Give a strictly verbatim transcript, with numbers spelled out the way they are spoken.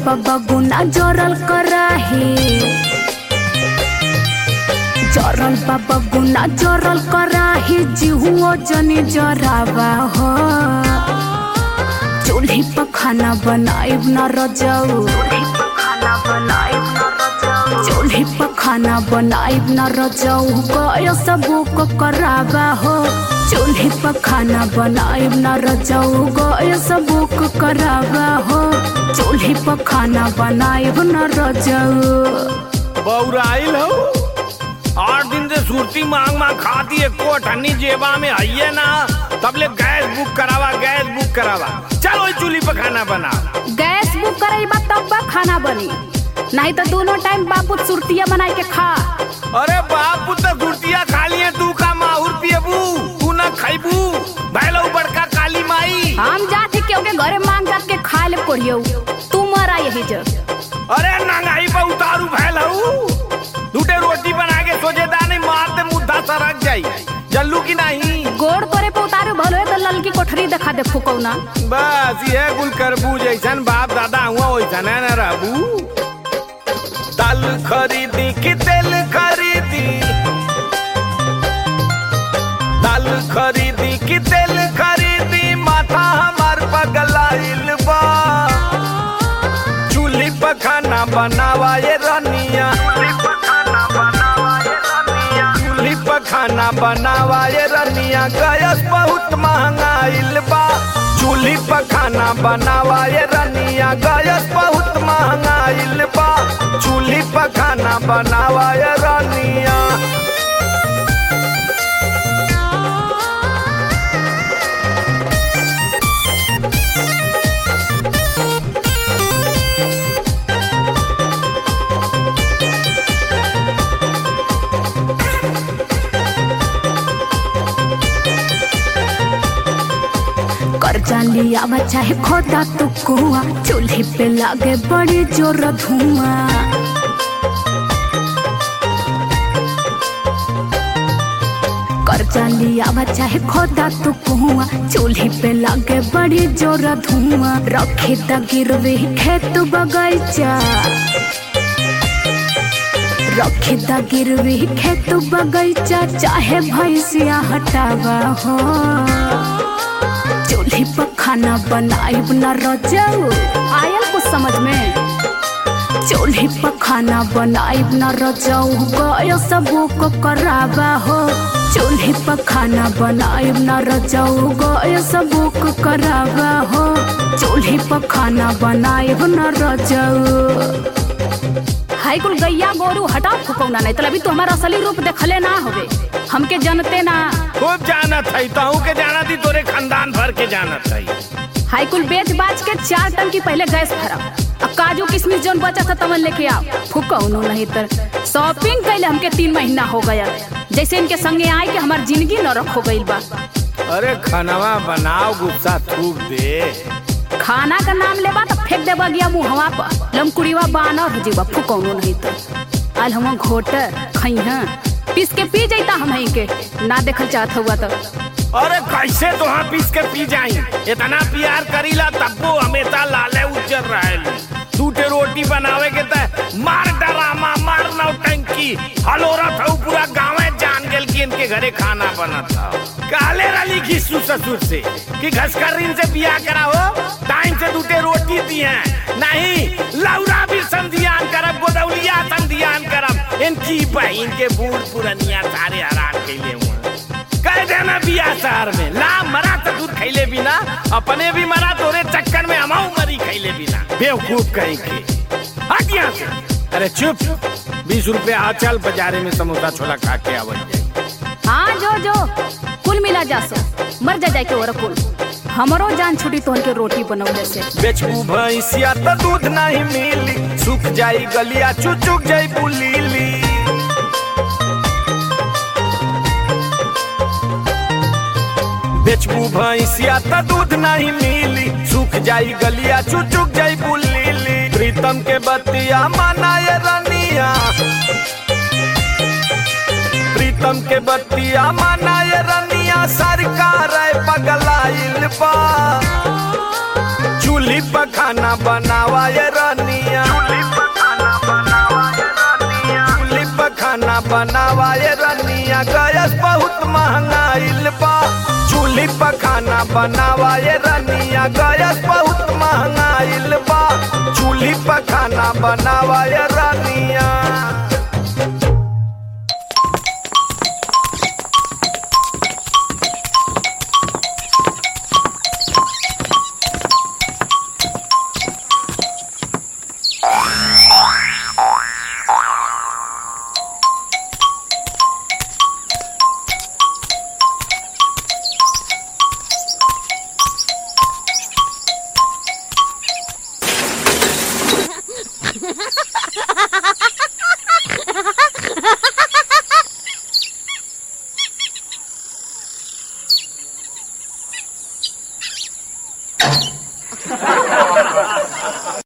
बाबा गुना जोरल कराही जोरल बाबा गुना जोरल कराही जीहुओ जनी जरावा हो चूल्ही पर खाना बनाइब न रजाऊ चूल्ही पर खाना बनाइब न रजाऊ गया सबू को करावा हो चूल्ही पर खाना बनाइब न रजाऊ गया सबू को करावा हो चूल्ही पर खाना बनाइब न रजाऊ बौराइल हो आठ दिन से सुरती मांग मांग खाती है कोठनी जेबा में आइए ना तब ले गैस बुक करावा गैस बुक करावा चलो चूल्ही पर खाना बना गैस बुक कराइबा तब बा खाना बनी नहीं तो दोनों टाइम बापू सुरतिया बनाई के खा अरे बापू तो सुरतिया खा लिए तू का माहुर पियबू तू ना खाइबू भैलो बड़का काली माई हम जाते क्यों के घरे मांग जात के खा ले पड़ियो तू मरा यही जो अरे नंगाई पर उतारू भैलऊ दूटे रोटी बना के सोचे दाने मारते मुद्दा सरक जाई जल्लू की नहीं गोड़ तोरे पे उतारू भलो तो ललकी कोठरी दिखा दे फुकौना बस ये गुल करबू जैसन बाप दादा हुआ वैसन है ना रहबू दाल खरीदी कि तेल खरीदी दाल खरीदी कि तेल खरीदी माथा हमार पगलाइल बा चूल्ही पर खाना बनावा ये रनिया चूल्ही पर खाना बनावा ये रनिया गैस बहुत महंगाइल बा चूल्ही पर खाना बनावा ये रनिया गैस बहुत महंगाइल बा चूल्ही पर खाना बनावा ये रनिया कर्जा लिया चाहे खोदा तो कुआ चूल्ही पे लागे बड़ी जोर धुआं कर्जा लिया चाहे खोदा तो कुआ चूल्ही पे लागे बड़ी जोर धुआं रखे द गिरवी खेत बगैचा रखे द गिरवी खेत बगैचा चाहे भैंसिया हटावा हो चूल्ही पर खाना बनाइब न रजाऊ आयल कुछ समझ में चूल्ही पर खाना बनाइब न रजाऊ गया सबू को करावा हो चूल्ही पर खाना बनाइब न रजाऊ गया सबू को करावा हो चूल्ही पर खाना बनाइब न रजाऊ हाई कुल गैया गोरू हटाओ फुकौना नहीं तो अभी तो हमारा असली रूप देखले ना होवे हमके जानते ना खूब जानत है ताऊ के जाना थी तोरे खानदान भर के जानत है हाई कुल बेच बाच के चार टंकी पहले गैस भरा अब काजू किशमिश जोन बचा था तमन लेके आओ फुकौनो नहीं तर शॉपिंग कैले हमके तीन महीना हो गया जैसे इनके संगे आए के हमार जिंदगी न रखो गई बा अरे खानवा बनाओ गुस्सा थूक दे खाना का नाम लेबा तो फेंक देबा गया मुहवा पर लमकुड़ीवा बानर हो जीवा फुकौनो नहीं तो आल हम घोट खइहा पीस के पी जाता हम के ना देखल चाहत हुआ तो अरे कैसे तो हाँ पीस के पी जाई इतना प्यार करीला तब्बो हमेशा लाले उज्जर रहे टूटे रोटी बनावे के त मार डरामा मार नौटंकी हलोरा था पूरा गाँव जान गेल कि इनके घरे खाना बना था काले रली घिसू ससुर से कि घसकरीन से बियाह कराओ टाइम से टूटे रोटी दिए नहीं लौरा भी संधियान करब गोदौलिया संधियान करब इनकी बहन के बूढ़ पुरनिया सारे हरान कैले हुए कह देना बिया शहर में ला मरा तो दूध खैले बिना अपने भी मरा तोरे चक्कर में हमाऊ मरी खैले बिना बेवकूफ कहीं के हट यहाँ से अरे चुप बीस रुपया आ चल बाजारे में समोसा छोला खा के आवल जाए हाँ जो जो कुल मिला जा सो मर जा जाए के और कुल हमरो जान छुटी तो के रोटी बनौले से बेचबू भैंसिया तो दूध नहीं मिली सूख जाई गलिया चुचुक जाई बुलीली बेचबू भैंसिया तो दूध नहीं मिली सूख जाई गलिया चुचुक जाई बुलीली प्रीतम के बतिया मनाए रनिया प्रीतम के बतिया मनाए रनिया सरकार पगलाइल बा चूल्ही पर खाना बनावा ये रानिया, चूल्ही पर खाना बनावा ये रानिया, चूल्ही पर खाना बनावा ये रानिया, गैस बहुत महंगाइल बा। चूल्ही पर खाना बनावा ये रानिया, गैस बहुत महंगाइल बा। चूल्ही पर खाना बनावा ये रानिया।